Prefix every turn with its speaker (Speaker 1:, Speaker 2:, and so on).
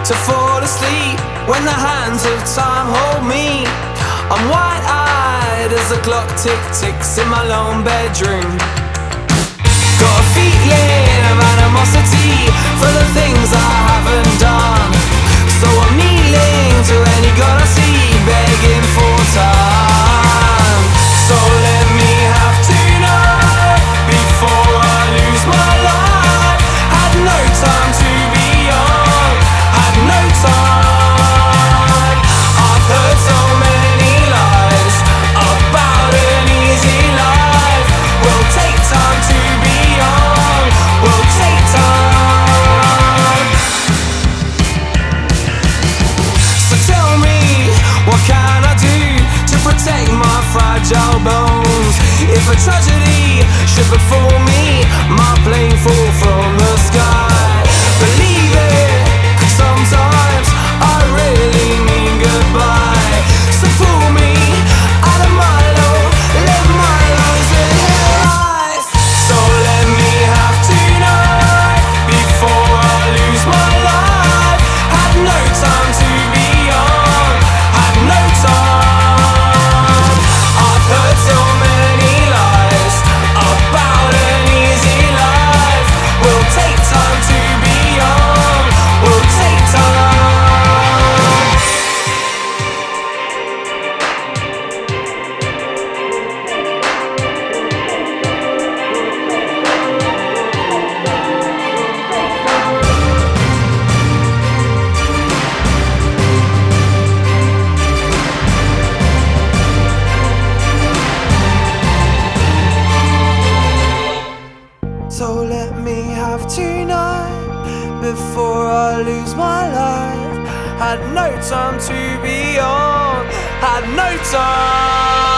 Speaker 1: to fall asleep when the hands of time hold me. I'm wide-eyed as the clock ticks in my lone bedroom. Got a feeling of animosity for the things I haven't done. So I'm kneeling to any god I see, begging for time. So let me have tonight before I lose my life. Had no time to be young, had no time. I've heard so many lies about an easy life. Will take time to be young, will take time. So tell me, what can I do to protect my fragile bones? If a tragedy should befall me, my plane fall from the sky. Believe it, 'cause sometimes I really mean goodbye. So pull me out of my low, live my lungs and life. So let me have tonight before I lose my life. Had no time to be young, had no time. I've heard so many lies about an easy life. Will take time to be young, will take time. So let me have tonight before I lose my life. Had no time to be on, had no time.